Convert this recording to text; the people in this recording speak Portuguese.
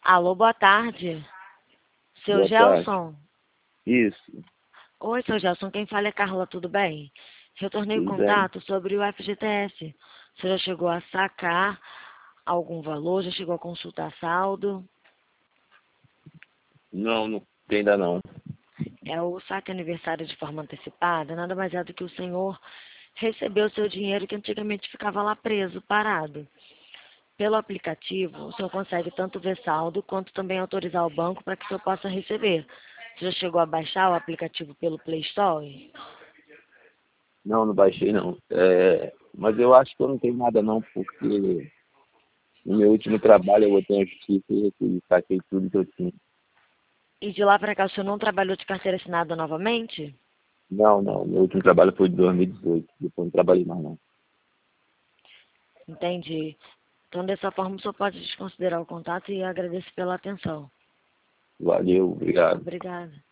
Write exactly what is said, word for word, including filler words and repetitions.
Alô, boa tarde. Seu Boa tarde. Gelson? Isso, Oi, seu Gelson, quem fala é Carla, tudo bem? Retornei o tudo bem. contato sobre o F G T S. Você já chegou a sacar algum valor? Já chegou a consultar saldo? Não, não tem ainda não. É o saque aniversário de forma antecipada, nada mais é do que o senhor recebeu o seu dinheiro que antigamente ficava lá preso, parado. Pelo aplicativo, o senhor consegue tanto ver saldo quanto também autorizar o banco para que o senhor possa receber. Você já chegou a baixar o aplicativo pelo Play Store? Não, não baixei não. É, mas eu acho que eu não tenho nada não, porque no meu último trabalho eu botei na justiça e e saquei tudo que eu tinha. E de lá para cá o senhor não trabalhou de carteira assinada novamente? Não, não, meu último trabalho foi de dois mil e dezoito, depois não trabalhei mais não. Entendi. Então, dessa forma, o senhor pode desconsiderar o contato e agradeço pela atenção. Valeu, obrigado. Obrigada.